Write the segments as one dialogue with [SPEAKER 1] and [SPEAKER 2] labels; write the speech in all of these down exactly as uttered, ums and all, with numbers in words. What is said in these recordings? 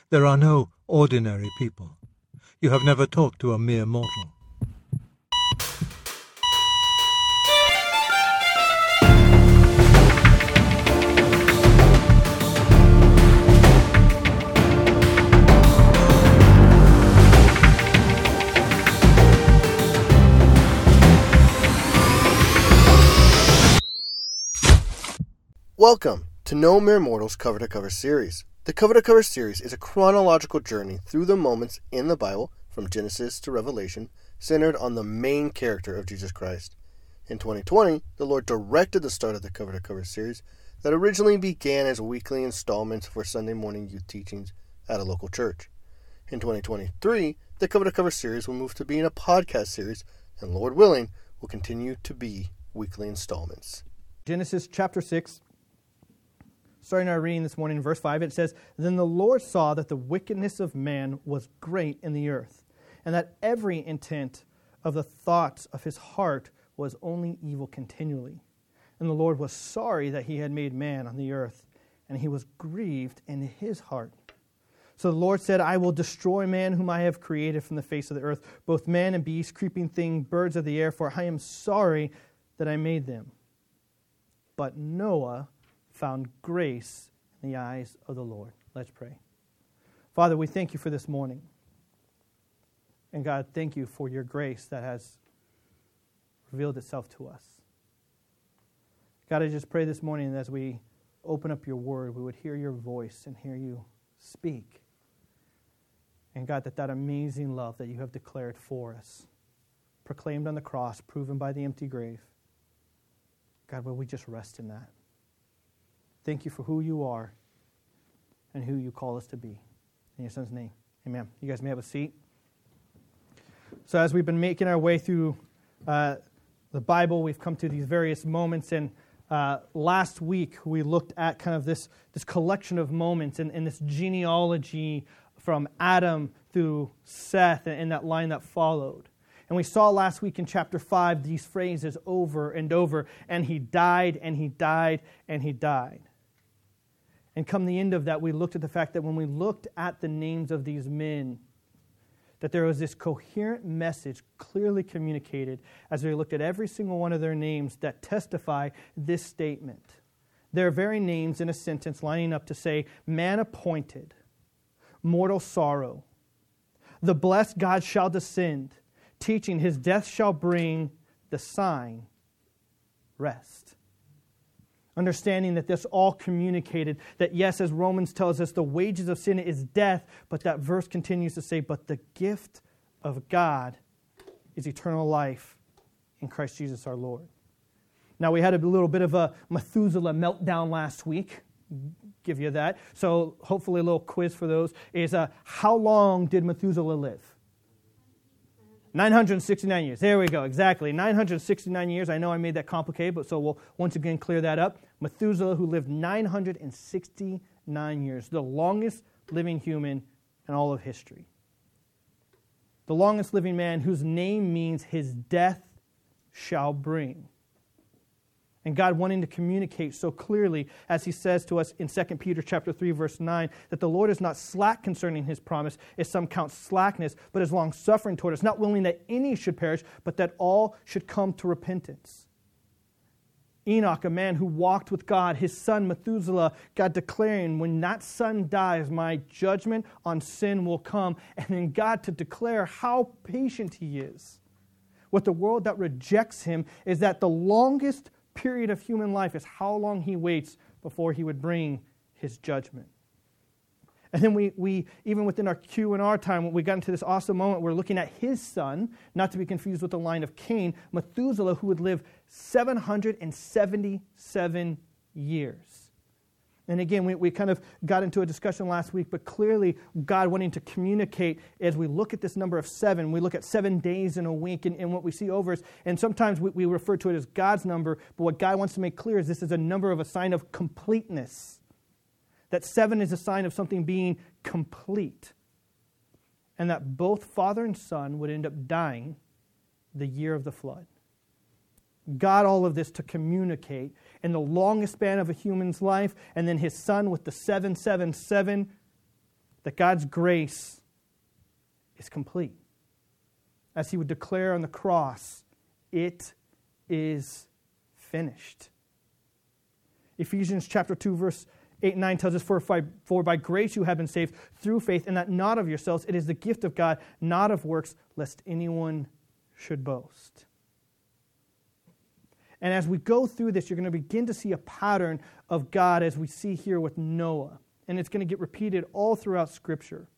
[SPEAKER 1] There are no ordinary people. You have never talked to a mere mortal.
[SPEAKER 2] Welcome to No Mere Mortals Cover to Cover series. The Cover to Cover series is a chronological journey through the moments in the Bible, from Genesis to Revelation, centered on the main character of Jesus Christ. In twenty twenty, the Lord directed the start of the Cover to Cover series that originally began as weekly installments for Sunday morning youth teachings at a local church. In twenty twenty-three, the Cover to Cover series will move to being a podcast series, and Lord willing, will continue to be weekly installments.
[SPEAKER 3] Genesis chapter six. Starting our reading this morning in verse five, it says, Then the Lord saw that the wickedness of man was great in the earth, and that every intent of the thoughts of his heart was only evil continually. And the Lord was sorry that he had made man on the earth, and he was grieved in his heart. So the Lord said, I will destroy man whom I have created from the face of the earth, both man and beast, creeping thing, birds of the air, for I am sorry that I made them. But Noah found grace in the eyes of the Lord. Let's pray. Father, we thank you for this morning. And God, thank you for your grace that has revealed itself to us. God, I just pray this morning that as we open up your word, we would hear your voice and hear you speak. And God, that that amazing love that you have declared for us, proclaimed on the cross, proven by the empty grave, God, will we just rest in that? Thank you for who you are and who you call us to be. In your Son's name, amen. You guys may have a seat. So as we've been making our way through uh, the Bible, we've come to these various moments. And uh, last week, we looked at kind of this, this collection of moments and, and this genealogy from Adam through Seth and, and that line that followed. And we saw last week in chapter five these phrases over and over. And he died, and he died, and he died. And come the end of that, we looked at the fact that when we looked at the names of these men, that there was this coherent message clearly communicated as we looked at every single one of their names that testify this statement. Their very names in a sentence lining up to say, man appointed, mortal sorrow, the blessed God shall descend, teaching his death shall bring the sign, rest. Understanding that this all communicated, that yes, as Romans tells us, the wages of sin is death, but that verse continues to say, but the gift of God is eternal life in Christ Jesus our Lord. Now, we had a little bit of a Methuselah meltdown last week. Give you that. So hopefully a little quiz for those is, uh, how long did Methuselah live? nine hundred sixty-nine years. There we go, exactly. nine hundred sixty-nine years. I know I made that complicated, but so we'll once again clear that up. Methuselah, who lived nine hundred sixty-nine years, the longest living human in all of history. The longest living man whose name means his death shall bring. And God wanting to communicate so clearly, as he says to us in Second Peter chapter three, verse nine, that the Lord is not slack concerning his promise, as some count slackness, but is long-suffering toward us, not willing that any should perish, but that all should come to repentance. Enoch, a man who walked with God, his son Methuselah, God declaring, when that son dies, my judgment on sin will come. And then God to declare how patient he is with the world that rejects him, is that the longest period of human life is how long he waits before he would bring his judgment. And then we, we even within our Q and R time, when we got into this awesome moment, we're looking at his son, not to be confused with the line of Cain, Methuselah, who would live seven hundred seventy-seven years. And again, we, we kind of got into a discussion last week, but clearly God wanting to communicate as we look at this number of seven, we look at seven days in a week, and, and what we see over is, and sometimes we, we refer to it as God's number, but what God wants to make clear is this is a number of a sign of completeness. That seven is a sign of something being complete. And that both father and son would end up dying the year of the flood. God all of this to communicate in the longest span of a human's life, and then his son with the seven seven seven, that God's grace is complete. As he would declare on the cross, it is finished. Ephesians chapter two, verse eight and nine tells us, for, for by grace you have been saved through faith, and that not of yourselves. It is the gift of God, not of works, lest anyone should boast. And as we go through this, you're going to begin to see a pattern of God as we see here with Noah. And it's going to get repeated all throughout Scripture.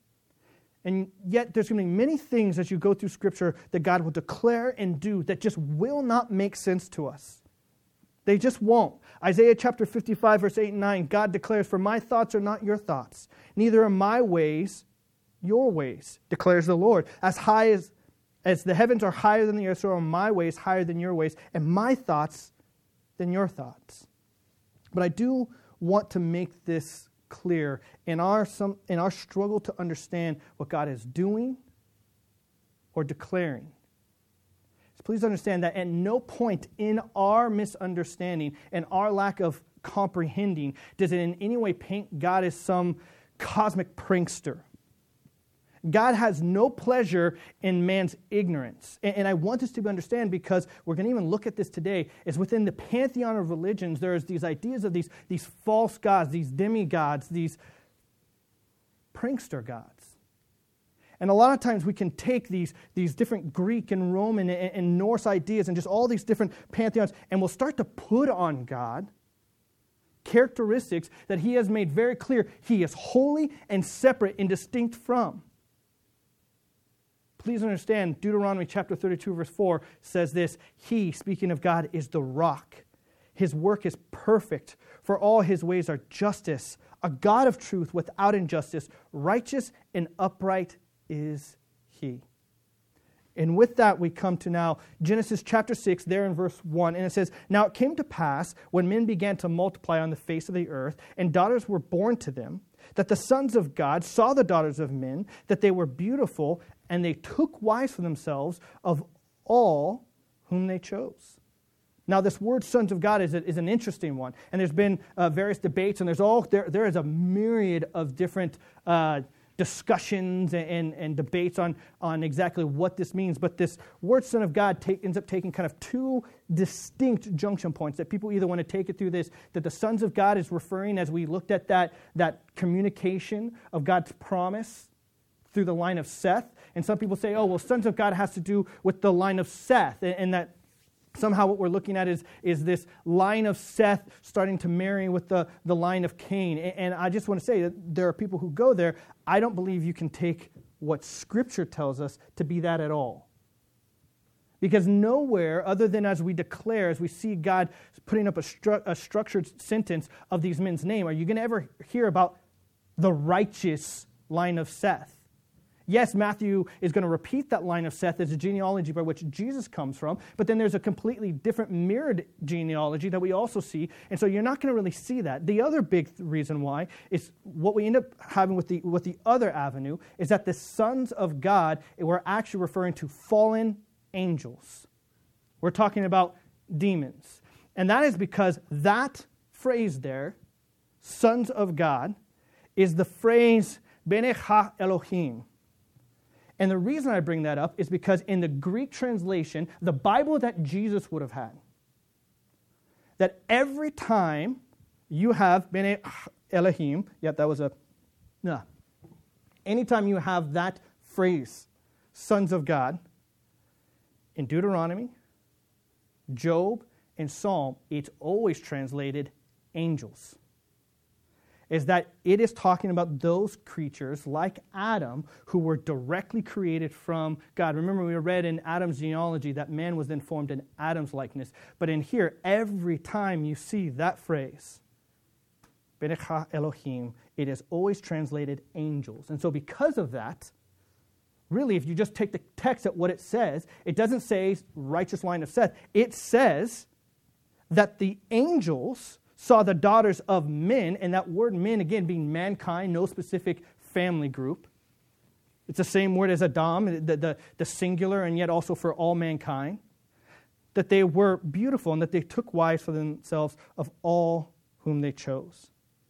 [SPEAKER 3] And yet there's going to be many things as you go through Scripture that God will declare and do that just will not make sense to us. They just won't. Isaiah chapter fifty-five, verse eight and nine, God declares, for my thoughts are not your thoughts, neither are my ways your ways, declares the Lord. As high as, as the heavens are higher than the earth, so are my ways higher than your ways, and my thoughts than your thoughts. But I do want to make this clear in our some in our struggle to understand what God is doing or declaring. So please understand that at no point in our misunderstanding and our lack of comprehending does it in any way paint God as some cosmic prankster. God has no pleasure in man's ignorance. And, and I want this to be understood because we're going to even look at this today, is within the pantheon of religions, there's these ideas of these, these false gods, these demigods, these prankster gods. And a lot of times we can take these, these different Greek and Roman and, and Norse ideas and just all these different pantheons, and we'll start to put on God characteristics that he has made very clear he is holy and separate and distinct from. Please understand, Deuteronomy chapter thirty-two, verse four says this, he, speaking of God, is the rock. His work is perfect, for all his ways are justice, a God of truth without injustice, righteous and upright is he. And with that, we come to now Genesis chapter six, there in verse one. And it says, now it came to pass, when men began to multiply on the face of the earth, and daughters were born to them, that the sons of God saw the daughters of men, that they were beautiful, and they took wives for themselves of all whom they chose. Now, this word sons of God is, a, is an interesting one. And there's been uh, various debates, and there's all there, there is a myriad of different uh discussions and, and debates on, on exactly what this means. But this word son of God take, ends up taking kind of two distinct junction points that people either want to take it through this, that the sons of God is referring, as we looked at that, that communication of God's promise through the line of Seth. And some people say, oh, well, sons of God has to do with the line of Seth, and, and that somehow what we're looking at is, is this line of Seth starting to marry with the, the line of Cain. And, and I just want to say that there are people who go there. I don't believe you can take what Scripture tells us to be that at all. Because nowhere, other than as we declare, as we see God putting up a, stru- a structured sentence of these men's name, are you going to ever hear about the righteous line of Seth? Yes, Matthew is going to repeat that line of Seth as a genealogy by which Jesus comes from, but then there's a completely different mirrored genealogy that we also see, and so you're not going to really see that. The other big th- reason why is what we end up having with the, with the other avenue is that the sons of God, we're actually referring to fallen angels. We're talking about demons. And that is because that phrase there, sons of God, is the phrase Bnei Ha Elohim. And the reason I bring that up is because in the Greek translation, the Bible that Jesus would have had, that every time you have Bnei Elohim, yep, that was a, nah. Anytime you have that phrase, sons of God, in Deuteronomy, Job, and Psalm, it's always translated angels. Is that it is talking about those creatures like Adam who were directly created from God. Remember, we read in Adam's genealogy that man was then formed in Adam's likeness. But in here, every time you see that phrase, Bnei Ha Elohim, it is always translated angels. And so because of that, really, if you just take the text at what it says, it doesn't say righteous line of Seth. It says that the angels saw the daughters of men, and that word men, again, being mankind, no specific family group. It's the same word as Adam, the, the, the singular, and yet also for all mankind. That they were beautiful, and that they took wives for themselves of all whom they chose.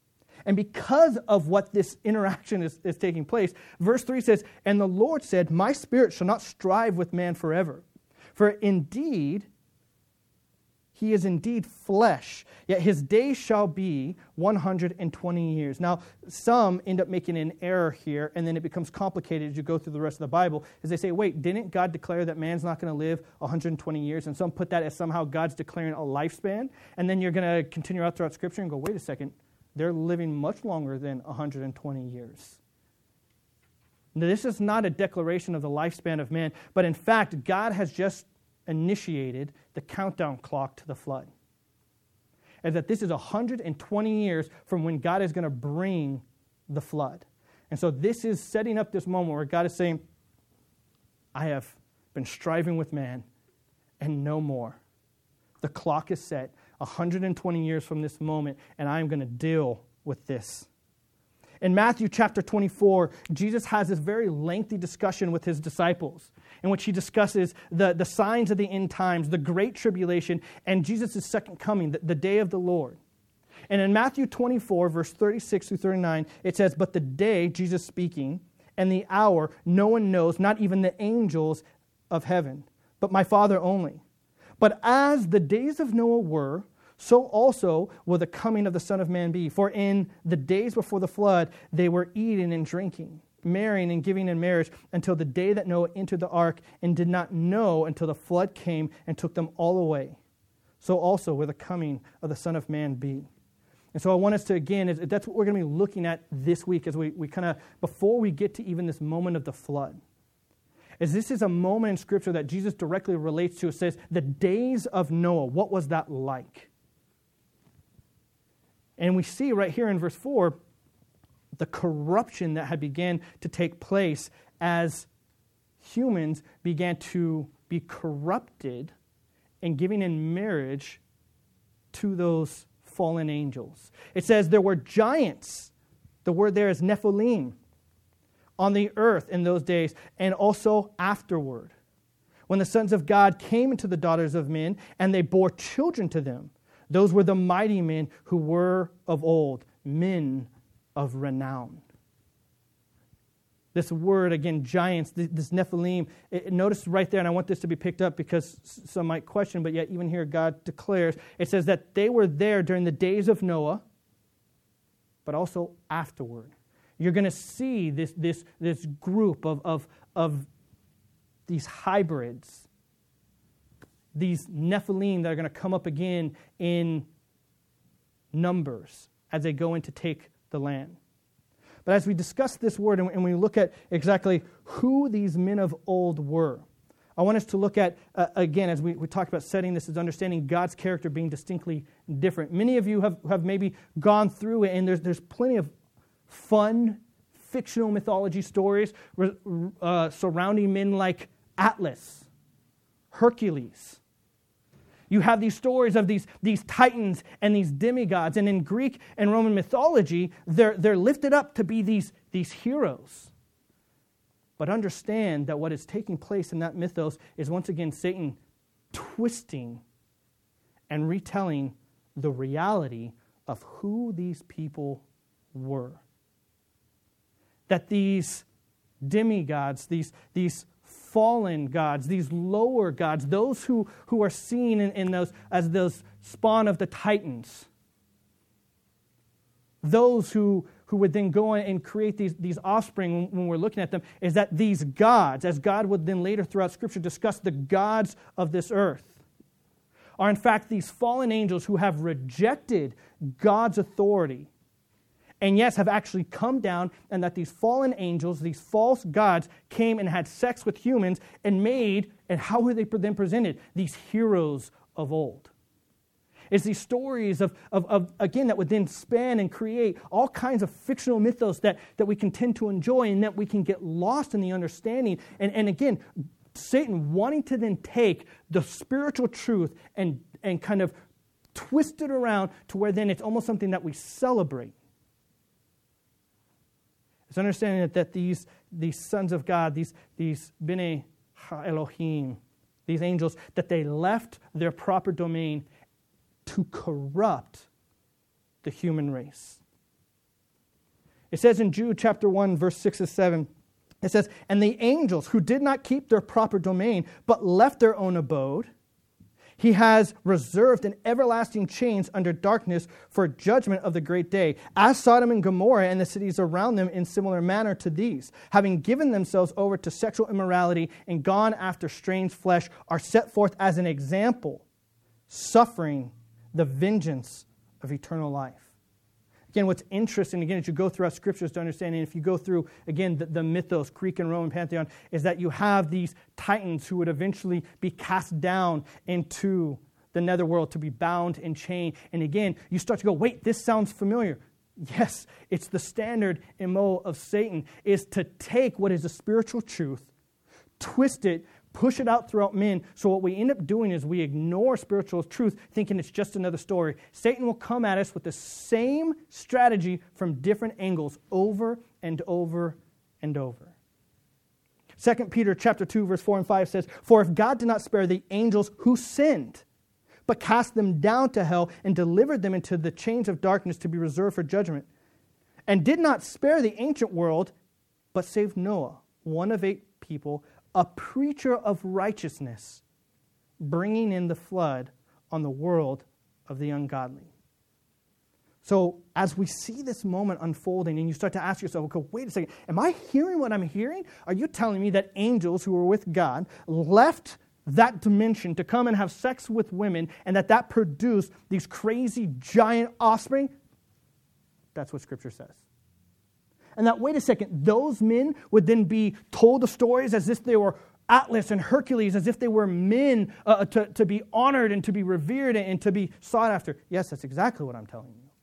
[SPEAKER 3] And because of what this interaction is, is taking place, verse three says, "And the Lord said, My spirit shall not strive with man forever. For indeed, he is indeed flesh, yet his days shall be one hundred twenty years." Now, some end up making an error here, and then it becomes complicated as you go through the rest of the Bible, as they say, wait, didn't God declare that man's not going to live one hundred twenty years? And some put that as somehow God's declaring a lifespan, and then you're going to continue out throughout Scripture and go, wait a second, they're living much longer than one hundred twenty years. Now, this is not a declaration of the lifespan of man, but in fact, God has just initiated the countdown clock to the flood. And that this is one hundred twenty years from when God is going to bring the flood. And so this is setting up this moment where God is saying, I have been striving with man and no more. The clock is set one hundred twenty years from this moment, and I am going to deal with this. In Matthew chapter twenty-four, Jesus has this very lengthy discussion with his disciples in which he discusses the, the signs of the end times, the great tribulation, and Jesus' second coming, the, the day of the Lord. And in Matthew twenty-four, verse thirty-six through thirty-nine, it says, "But the day," Jesus speaking, "and the hour no one knows, not even the angels of heaven, but my Father only. But as the days of Noah were, so also will the coming of the Son of Man be. For in the days before the flood, they were eating and drinking, marrying and giving in marriage, until the day that Noah entered the ark, and did not know until the flood came and took them all away. So also will the coming of the Son of Man be." And so I want us to, again, is, that's what we're going to be looking at this week as we, we kind of, before we get to even this moment of the flood. As this is a moment in Scripture that Jesus directly relates to. It says, the days of Noah, what was that like? And we see right here in verse four, the corruption that had began to take place as humans began to be corrupted and giving in marriage to those fallen angels. It says there were giants, the word there is Nephilim, on the earth in those days, and also afterward, when the sons of God came into the daughters of men, and they bore children to them. Those were the mighty men who were of old, men of renown. This word, again, giants, this Nephilim, it, notice right there, and I want this to be picked up because some might question, but yet even here God declares, it says that they were there during the days of Noah, but also afterward. You're going to see this, this, this group of, of, of these hybrids, these Nephilim that are going to come up again in numbers as they go in to take the land. But as we discuss this word and, and we look at exactly who these men of old were, I want us to look at, uh, again, as we, we talked about setting this, is understanding God's character being distinctly different. Many of you have, have maybe gone through it, and there's, there's plenty of fun, fictional mythology stories uh, surrounding men like Atlas, Hercules. You have these stories of these, these titans and these demigods. And in Greek and Roman mythology, they're, they're lifted up to be these, these heroes. But understand that what is taking place in that mythos is once again Satan twisting and retelling the reality of who these people were. That these demigods, these, these fallen gods, these lower gods, those who, who are seen in, in those as those spawn of the titans, those who, who would then go and create these, these offspring when we're looking at them, is that these gods, as God would then later throughout Scripture discuss the gods of this earth, are in fact these fallen angels who have rejected God's authority, and yes, have actually come down, and that these fallen angels, these false gods, came and had sex with humans and made, and how were they then presented? These heroes of old. It's these stories of, of, of, again, that would then span and create all kinds of fictional mythos that, that we can tend to enjoy and that we can get lost in the understanding. And, and again, Satan wanting to then take the spiritual truth and, and kind of twist it around to where then it's almost something that we celebrate. It's understanding that, that these, these sons of God, these, these B'nai Elohim, these angels, that they left their proper domain to corrupt the human race. It says in Jude chapter one, verse six to seven, it says, "And the angels who did not keep their proper domain, but left their own abode, he has reserved in everlasting chains under darkness for judgment of the great day, as Sodom and Gomorrah and the cities around them in similar manner to these, having given themselves over to sexual immorality and gone after strange flesh, are set forth as an example, suffering the vengeance of eternal life." Again, what's interesting, again, as you go throughout Scriptures to understand, and if you go through, again, the, the mythos, Greek and Roman pantheon, is that you have these titans who would eventually be cast down into the netherworld to be bound and chained. And again, you start to go, wait, this sounds familiar. Yes, it's the standard M O of Satan, is to take what is a spiritual truth, twist it, push it out throughout men. So what we end up doing is we ignore spiritual truth, thinking it's just another story. Satan will come at us with the same strategy from different angles over and over and over. Second Peter chapter two, verse four and five says, "For if God did not spare the angels who sinned, but cast them down to hell and delivered them into the chains of darkness to be reserved for judgment, and did not spare the ancient world, but saved Noah, one of eight people, a preacher of righteousness, bringing in the flood on the world of the ungodly." So as we see this moment unfolding and you start to ask yourself, okay, wait a second, am I hearing what I'm hearing? Are you telling me that angels who were with God left that dimension to come and have sex with women and that that produced these crazy giant offspring? That's what Scripture says. And that, wait a second, those men would then be told the stories as if they were Atlas and Hercules, as if they were men uh, to, to be honored and to be revered and to be sought after. Yes, that's exactly what I'm telling you.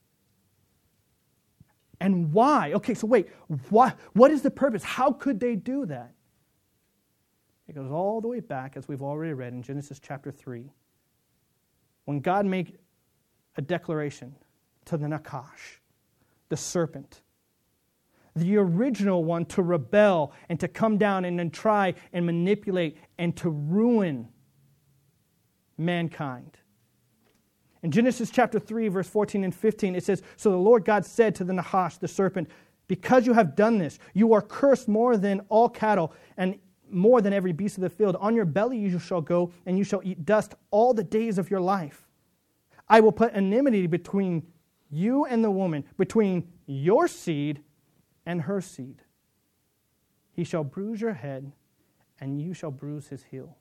[SPEAKER 3] And why? Okay, so wait, what, what is the purpose? How could they do that? It goes all the way back, as we've already read in Genesis chapter three, when God made a declaration to the Nakash, the serpent, the original one to rebel and to come down and then try and manipulate and to ruin mankind. In Genesis chapter three, verse fourteen and fifteen, it says, "So the Lord God said to the Nahash, the serpent, because you have done this, you are cursed more than all cattle and more than every beast of the field. On your belly you shall go, and you shall eat dust all the days of your life. I will put enmity between you and the woman, between your seed and her seed. He shall bruise your head, and you shall bruise his heel."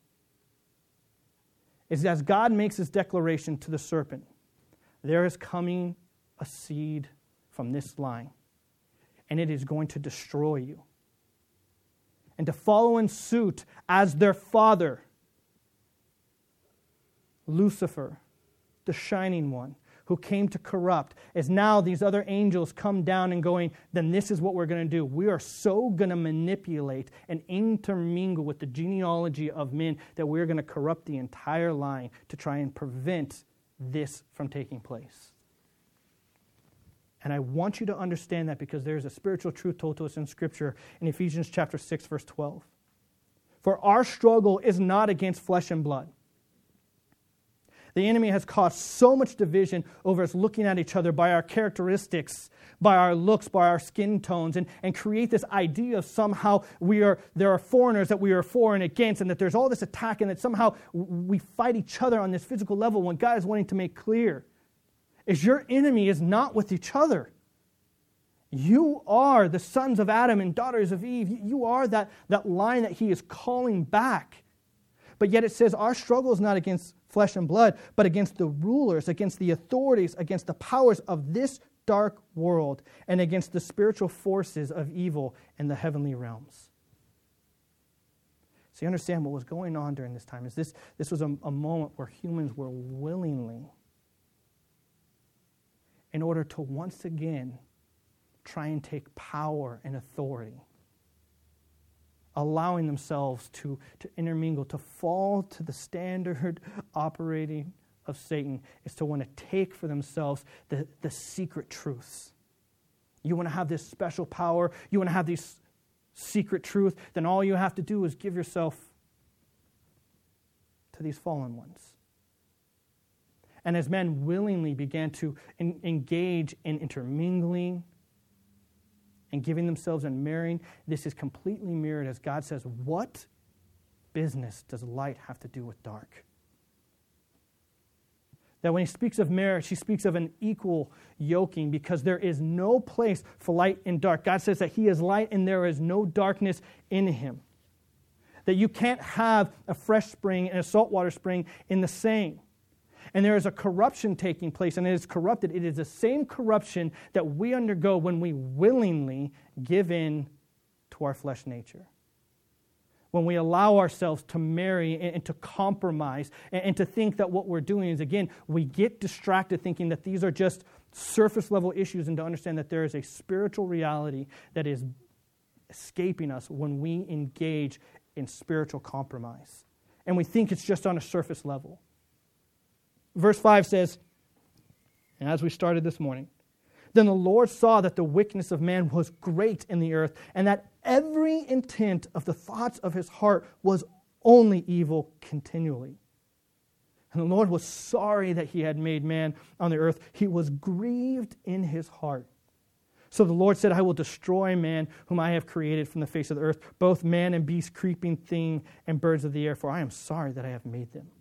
[SPEAKER 3] It's as God makes his declaration to the serpent, there is coming a seed from this line, and it is going to destroy you. And to follow in suit as their father, Lucifer, the shining one, who came to corrupt, as now these other angels come down and going, then this is what we're going to do. We are so going to manipulate and intermingle with the genealogy of men that we're going to corrupt the entire line to try and prevent this from taking place. And I want you to understand that because there's a spiritual truth told to us in Scripture in Ephesians chapter six, verse twelve. "For our struggle is not against flesh and blood." The enemy has caused so much division over us looking at each other by our characteristics, by our looks, by our skin tones, and, and create this idea of somehow we are there are foreigners that we are for and against, and that there's all this attack, and that somehow we fight each other on this physical level when God is wanting to make clear is your enemy is not with each other. You are the sons of Adam and daughters of Eve. You are that, that line that he is calling back. But yet it says our struggle is not against flesh and blood, but against the rulers, against the authorities, against the powers of this dark world, and against the spiritual forces of evil in the heavenly realms. So you understand what was going on during this time is this, this was a, a moment where humans were willingly, in order to once again try and take power and authority, allowing themselves to, to intermingle, to fall to the standard operating of Satan, is to want to take for themselves the, the secret truths. You want to have this special power, you want to have these secret truth, then all you have to do is give yourself to these fallen ones. And as men willingly began to in, engage in intermingling and giving themselves and marrying, this is completely mirrored as God says, what business does light have to do with dark? That when he speaks of marriage, he speaks of an equal yoking because there is no place for light and dark. God says that he is light and there is no darkness in him. That you can't have a fresh spring and a saltwater spring in the same. And there is a corruption taking place, and it is corrupted. It is the same corruption that we undergo when we willingly give in to our flesh nature. When we allow ourselves to marry and to compromise and to think that what we're doing is, again, we get distracted thinking that these are just surface level issues, and to understand that there is a spiritual reality that is escaping us when we engage in spiritual compromise. And we think it's just on a surface level. Verse five says, and as we started this morning, then the Lord saw that the wickedness of man was great in the earth, and that every intent of the thoughts of his heart was only evil continually. And the Lord was sorry that he had made man on the earth. He was grieved in his heart. So the Lord said, I will destroy man whom I have created from the face of the earth, both man and beast, creeping thing, and birds of the air, for I am sorry that I have made them.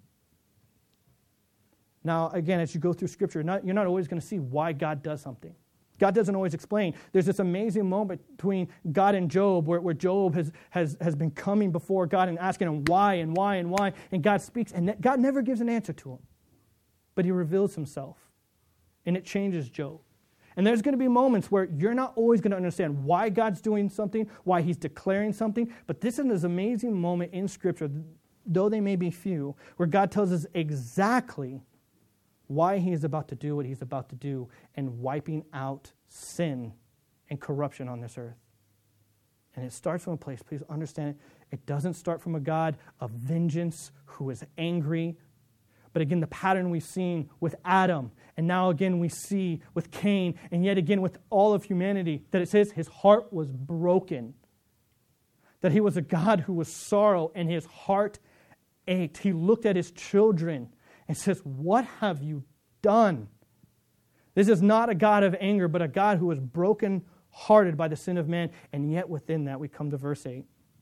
[SPEAKER 3] Now, again, as you go through Scripture, not, you're not always going to see why God does something. God doesn't always explain. There's this amazing moment between God and Job where, where Job has, has, has been coming before God and asking him why and why and why, and God speaks, and God never gives an answer to him. But he reveals himself, and it changes Job. And there's going to be moments where you're not always going to understand why God's doing something, why he's declaring something, but this is this amazing moment in Scripture, though they may be few, where God tells us exactly why he is about to do what he's about to do and wiping out sin and corruption on this earth. And it starts from a place, please understand it, it doesn't start from a God of vengeance who is angry. But again, the pattern we've seen with Adam, and now again we see with Cain, and yet again with all of humanity, that it says his heart was broken. That he was a God who was sorrow, and his heart ached. He looked at his children and says, what have you done? This is not a God of anger, but a God who was broken-hearted by the sin of man. And yet within that, we come to verse eight.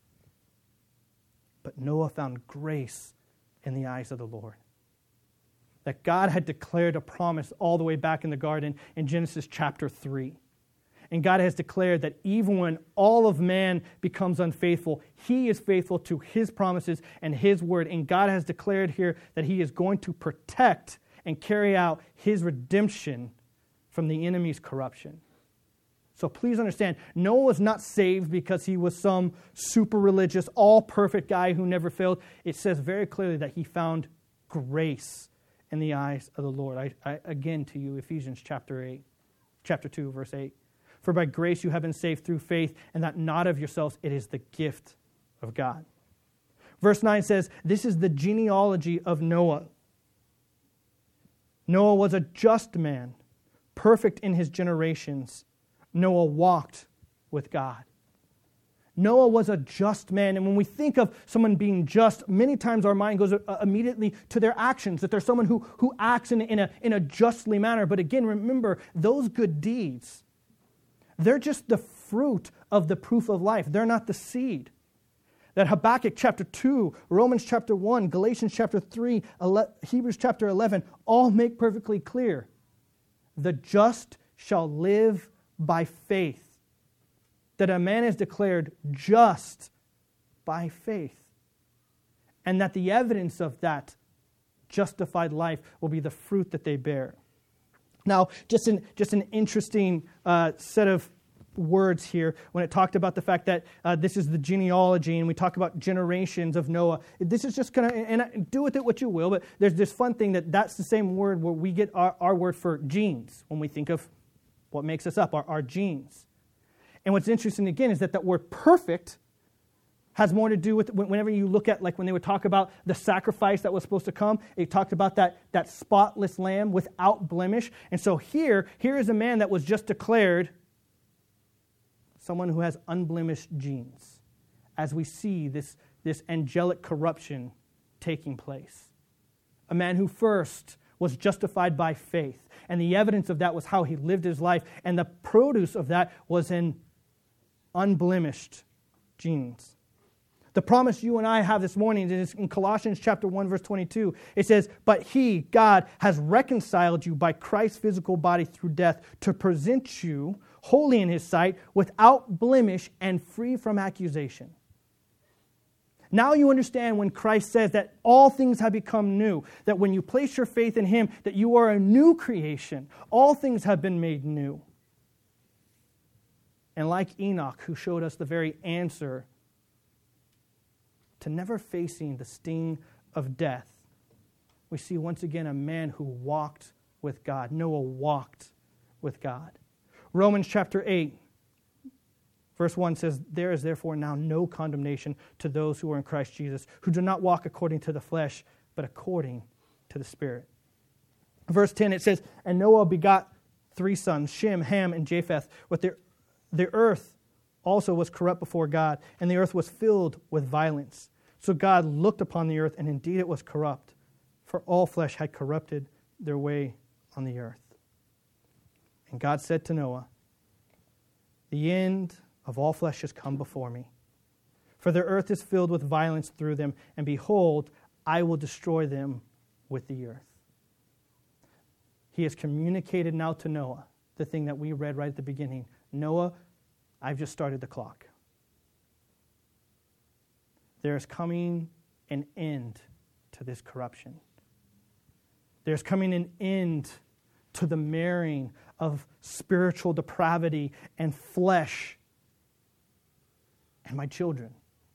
[SPEAKER 3] But Noah found grace in the eyes of the Lord. That God had declared a promise all the way back in the garden in Genesis chapter three. And God has declared that even when all of man becomes unfaithful, he is faithful to his promises and his word. And God has declared here that he is going to protect and carry out his redemption from the enemy's corruption. So please understand, Noah was not saved because he was some super religious, all perfect guy who never failed. It says very clearly that he found grace in the eyes of the Lord. I, I again to you, Ephesians chapter eight, chapter two, verse eight. For by grace you have been saved through faith, and that not of yourselves, it is the gift of God. Verse nine says, this is the genealogy of Noah. Noah was a just man, perfect in his generations. Noah walked with God. Noah was a just man, and when we think of someone being just, many times our mind goes immediately to their actions, that there's someone who, who acts in, in, a, in a justly manner. But again, remember, those good deeds, they're just the fruit of the proof of life. They're not the seed. That Habakkuk chapter two, Romans chapter one, Galatians chapter three, Hebrews chapter eleven, all make perfectly clear. The just shall live by faith. That a man is declared just by faith. And that the evidence of that justified life will be the fruit that they bear. Now, just an, just an interesting uh, set of words here when it talked about the fact that uh, this is the genealogy and we talk about generations of Noah. This is just kind of, and do with it what you will, but there's this fun thing that that's the same word where we get our, our word for genes when we think of what makes us up, our, our genes. And what's interesting again is that that word perfect has more to do with whenever you look at, like when they would talk about the sacrifice that was supposed to come, it talked about that, that spotless lamb without blemish. And so here, here is a man that was just declared someone who has unblemished genes, as we see this, this angelic corruption taking place. A man who first was justified by faith, and the evidence of that was how he lived his life, and the produce of that was in unblemished genes. The promise you and I have this morning is in Colossians chapter one, verse twenty-two. It says, "But he, God, has reconciled you by Christ's physical body through death to present you holy in his sight, without blemish and free from accusation." Now you understand when Christ says that all things have become new, that when you place your faith in him, that you are a new creation. All things have been made new. And like Enoch, who showed us the very answer to never facing the sting of death, we see once again a man who walked with God. Noah walked with God. Romans chapter eight, verse one says, "There is therefore now no condemnation to those who are in Christ Jesus, who do not walk according to the flesh, but according to the Spirit." Verse ten, it says, "And Noah begot three sons, Shem, Ham, and Japheth. With the, the earth also was corrupt before God, and the earth was filled with violence. So God looked upon the earth, and indeed it was corrupt, for all flesh had corrupted their way on the earth. And God said to Noah, the end of all flesh has come before me. For the earth is filled with violence through them, and behold, I will destroy them with the earth." He has communicated now to Noah the thing that we read right at the beginning. Noah, I've just started the clock. There is coming an end to this corruption. There's coming an end to the marrying of spiritual depravity and flesh and my children.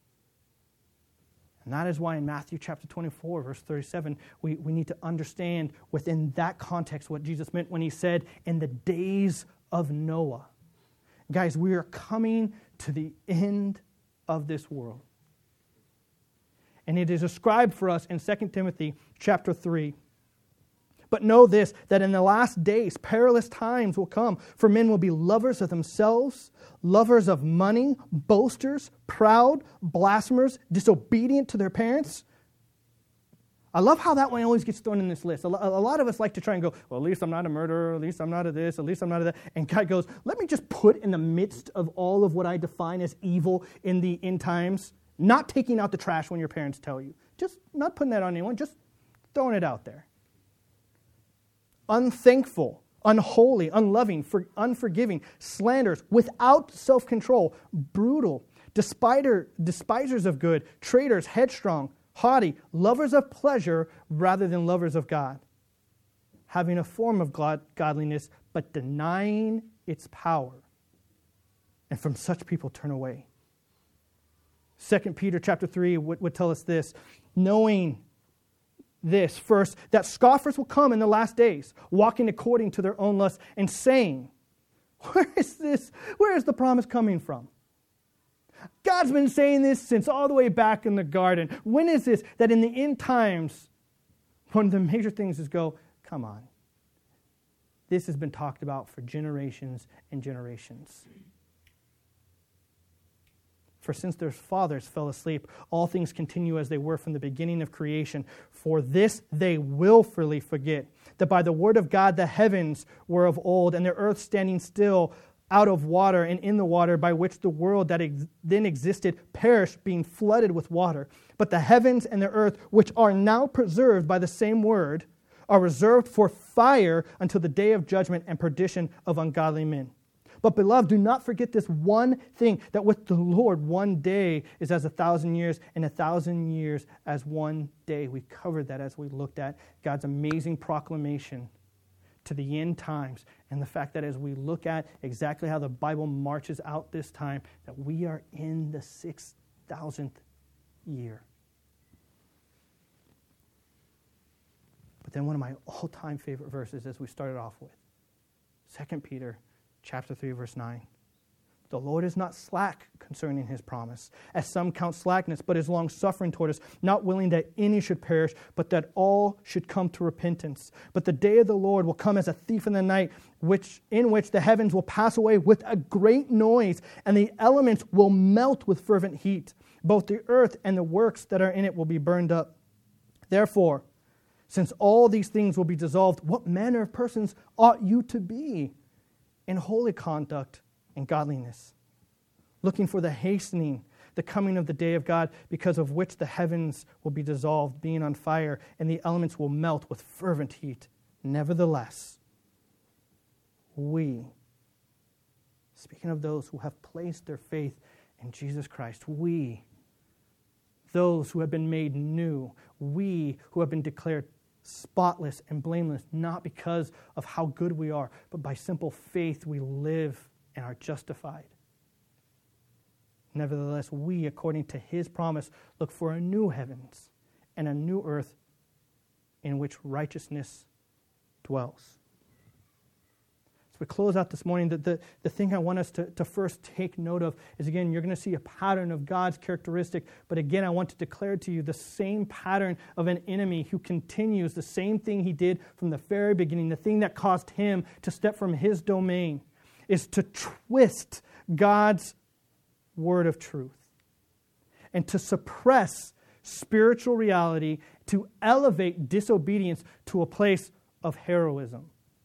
[SPEAKER 3] And that is why in Matthew chapter twenty-four, verse thirty-seven, we, we need to understand within that context what Jesus meant when he said, "in the days of Noah." Guys, we are coming to the end of this world. And it is described for us in Second Timothy chapter three. "But know this, that in the last days perilous times will come, for men will be lovers of themselves, lovers of money, boasters, proud, blasphemers, disobedient to their parents." I love how that one always gets thrown in this list. A lot of us like to try and go, well, at least I'm not a murderer, at least I'm not a this, at least I'm not a that. And God goes, let me just put in the midst of all of what I define as evil in the end times, not taking out the trash when your parents tell you. Just not putting that on anyone, just throwing it out there. Unthankful, unholy, unloving, for, unforgiving, slanderers, without self-control, brutal, despider, despisers of good, traitors, headstrong, haughty, lovers of pleasure rather than lovers of God, having a form of God, godliness, but denying its power. And from such people turn away. Second Peter chapter three would, would tell us this, knowing this first, that scoffers will come in the last days, walking according to their own lusts, and saying, where is this? Where is the promise coming from? God's been saying this since all the way back in the garden. When is this? That in the end times, one of the major things is go, come on. This has been talked about for generations and generations. For since their fathers fell asleep, all things continue as they were from the beginning of creation. For this they willfully forget, that by the word of God the heavens were of old, and the earth standing still out of water and in the water, by which the world that ex- then existed perished, being flooded with water. But the heavens and the earth, which are now preserved by the same word, are reserved for fire until the day of judgment and perdition of ungodly men. But beloved, do not forget this one thing, that with the Lord one day is as a thousand years, and a thousand years as one day. We covered that as we looked at God's amazing proclamation to the end times, and the fact that as we look at exactly how the Bible marches out this time, that we are in the six thousandth year. But then one of my all-time favorite verses, as we started off with, Second Peter chapter three, verse nine. The Lord is not slack concerning his promise, as some count slackness, but is long-suffering toward us, not willing that any should perish, but that all should come to repentance. But the day of the Lord will come as a thief in the night, which in which the heavens will pass away with a great noise, and the elements will melt with fervent heat. Both the earth and the works that are in it will be burned up. Therefore, since all these things will be dissolved, what manner of persons ought you to be in holy conduct and godliness, looking for the hastening, the coming of the day of God, because of which the heavens will be dissolved, being on fire, and the elements will melt with fervent heat. Nevertheless, we, speaking of those who have placed their faith in Jesus Christ, we, those who have been made new, we who have been declared spotless and blameless, not because of how good we are, but by simple faith we live and are justified. Nevertheless, we, according to his promise, look for a new heavens and a new earth in which righteousness dwells. As we close out this morning, the, the, the thing I want us to, to first take note of is, again, you're going to see a pattern of God's characteristic, but again, I want to declare to you the same pattern of an enemy who continues the same thing he did from the very beginning. The thing that caused him to step from his domain is to twist God's word of truth and to suppress spiritual reality, to elevate disobedience to a place of heroism.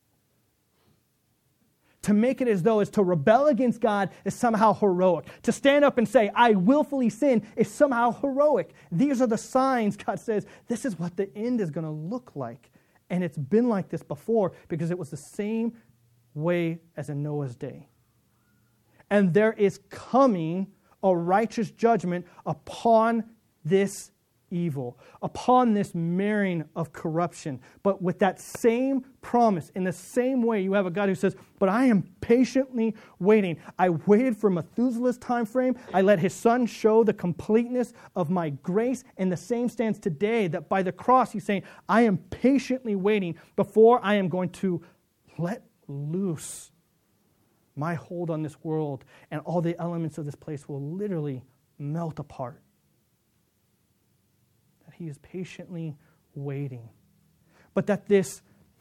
[SPEAKER 3] To make it as though is to rebel against God is somehow heroic. To stand up and say, I willfully sin, is somehow heroic. These are the signs, God says, this is what the end is going to look like. And it's been like this before because it was the same way as in Noah's day. And there is coming a righteous judgment upon this evil, upon this marrying of corruption. But with that same promise, in the same way, you have a God who says, but I am patiently waiting. I waited for Methuselah's time frame. I let his son show the completeness of my grace. And the same stands today, that by the cross he's saying, I am patiently waiting before I am going to let loose my hold on this world, and all the elements of this place will literally melt apart. That he is patiently waiting. But that this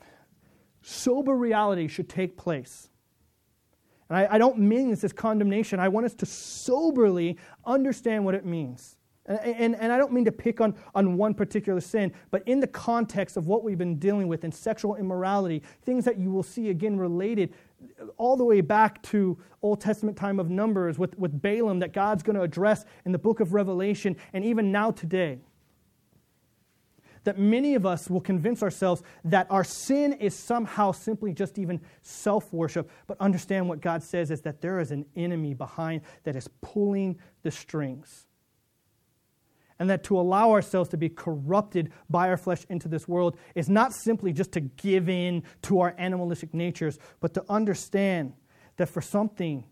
[SPEAKER 3] sober reality should take place. And I, I don't mean this as condemnation. I want us to soberly understand what it means. And, and, and I don't mean to pick on, on one particular sin, but in the context of what we've been dealing with in sexual immorality, things that you will see again related all the way back to Old Testament time of Numbers with, with Balaam that God's going to address in the book of Revelation, and even now today. That many of us will convince ourselves that our sin is somehow simply just even self-worship, but understand what God says is that there is an enemy behind that is pulling the strings. And that to allow ourselves to be corrupted by our flesh into this world is not simply just to give in to our animalistic natures, but to understand that for something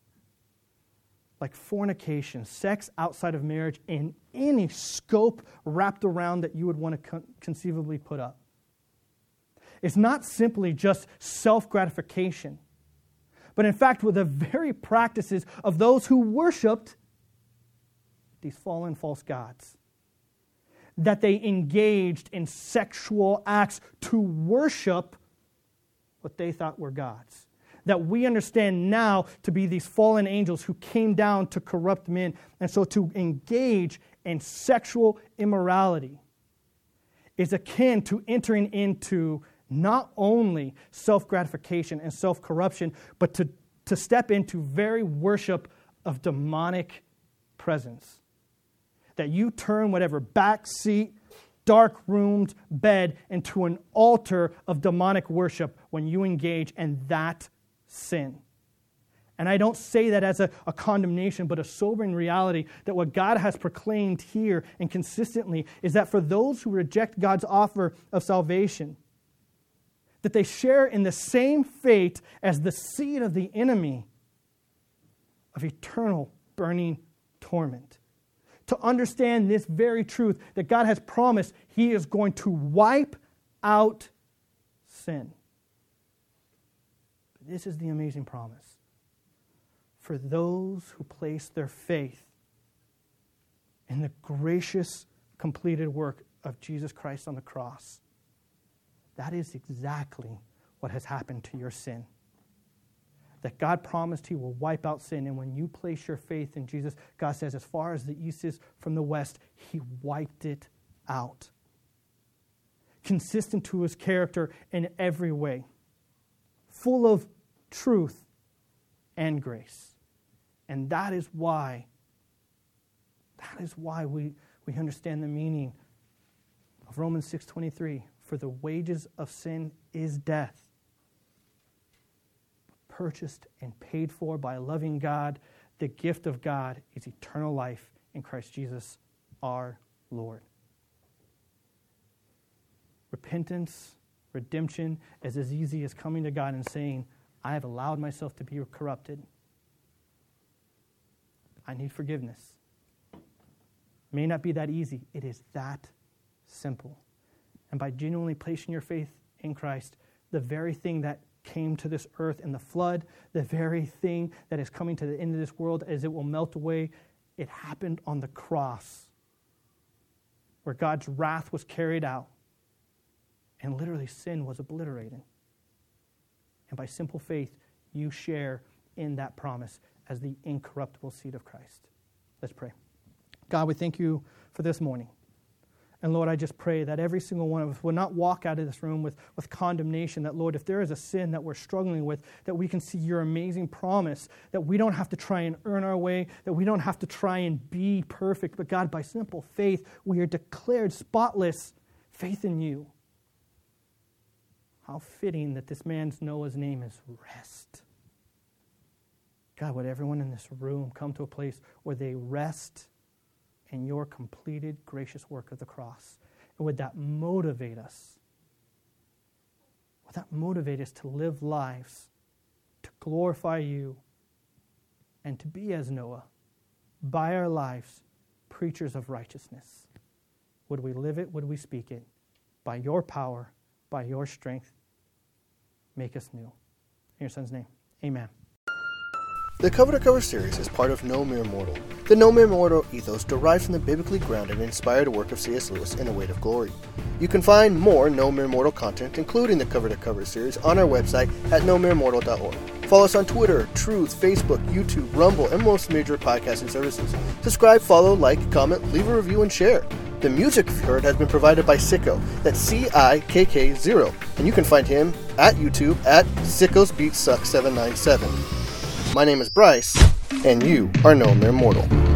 [SPEAKER 3] like fornication, sex outside of marriage, in any scope wrapped around that you would want to con- conceivably put up, it's not simply just self-gratification, but in fact with the very practices of those who worshipped these fallen false gods, that they engaged in sexual acts to worship what they thought were gods. That we understand now to be these fallen angels who came down to corrupt men. And so to engage in sexual immorality is akin to entering into not only self-gratification and self-corruption, but to, to step into very worship of demonic presence. That you turn whatever backseat, dark-roomed bed into an altar of demonic worship when you engage in that sin. And I don't say that as a, a condemnation, but a sobering reality that what God has proclaimed here and consistently is that for those who reject God's offer of salvation, that they share in the same fate as the seed of the enemy of eternal burning torment. To understand this very truth that God has promised He is going to wipe out sin. But this is the amazing promise. For those who place their faith in the gracious, completed work of Jesus Christ on the cross, that is exactly what has happened to your sin. That God promised He will wipe out sin. And when you place your faith in Jesus, God says, as far as the east is from the west, He wiped it out. Consistent to His character in every way. Full of truth and grace. And that is why, that is why we, we understand the meaning of Romans six twenty-three. For the wages of sin is death, purchased and paid for by a loving God. The gift of God is eternal life in Christ Jesus our Lord. Repentance, redemption is as easy as coming to God and saying, I have allowed myself to be corrupted. I need forgiveness. May not be that easy. It is that simple. And by genuinely placing your faith in Christ, the very thing that came to this earth in the flood, the very thing that is coming to the end of this world as it will melt away, it happened on the cross, where God's wrath was carried out and literally sin was obliterated. And by simple faith, you share in that promise as the incorruptible seed of Christ. Let's pray. God, we thank you for this morning. And Lord, I just pray that every single one of us will not walk out of this room with, with condemnation, that Lord, if there is a sin that we're struggling with, that we can see your amazing promise, that we don't have to try and earn our way, that we don't have to try and be perfect, but God, by simple faith, we are declared spotless, faith in you. How fitting that this man's Noah's name is Rest. God, would everyone in this room come to a place where they rest in your completed, gracious work of the cross? And would that motivate us? Would that motivate us to live lives, to glorify you, and to be as Noah, by our lives, preachers of righteousness? Would we live it? Would we speak it? By your power, by your strength, make us new. In your Son's name, amen.
[SPEAKER 2] The Cover to Cover series is part of No Mere Mortal. The No Mere Mortal ethos derived from the biblically grounded and inspired work of C S Lewis in A Weight of Glory. You can find more No Mere Mortal content, including the Cover to Cover series, on our website at no mere mortal dot org. Follow us on Twitter, Truth, Facebook, YouTube, Rumble, and most major podcasting services. Subscribe, follow, like, comment, leave a review, and share. The music you've heard has been provided by Sicko. That's C I K K zero. And you can find him at YouTube at Sicko's Beat Suck seven nine seven. My name is Bryce, and you are No Mere Mortal.